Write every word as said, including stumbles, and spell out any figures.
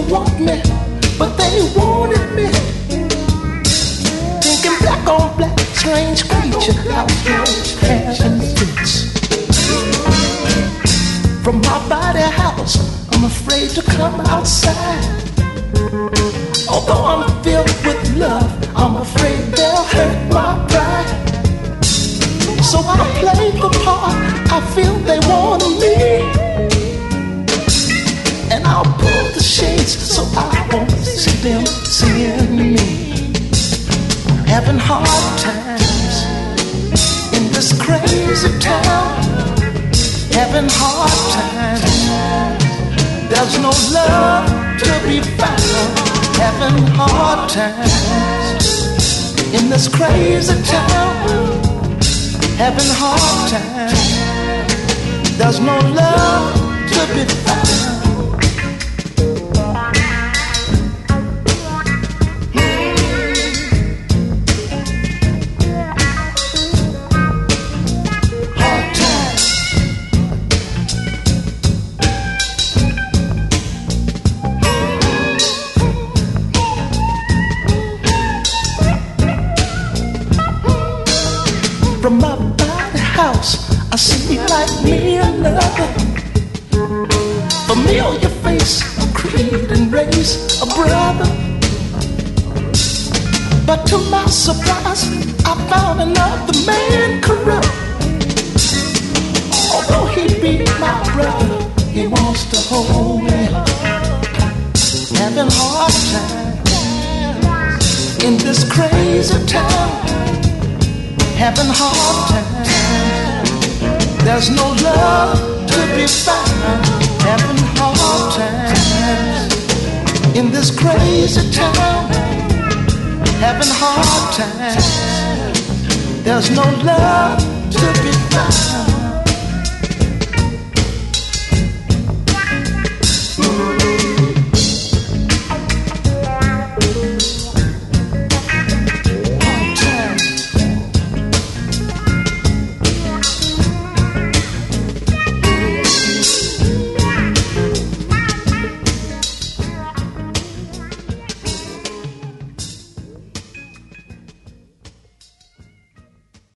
want me, but they wanted me. Thinking black on black, strange creature, how strange passion fits. From my body house, I'm afraid to come outside. Although I'm filled with love, I'm afraid they'll hurt my pride. So I play the part I feel they want me, and I'll pull the shades so I won't see them seeing me. Having hard times in this crazy town. Having hard times. There's no love to be found. Having hard times in this crazy town. Having hard times. There's no love to be found. From my body house, I see like me another familiar face, a creed and race, a brother. But to my surprise, I found another man corrupt. Although he be my brother, he wants to hold me. Having hard times in this crazy town. Having hard times. There's no love to be found. Having hard times in this crazy town. Having hard times. There's no love to be found.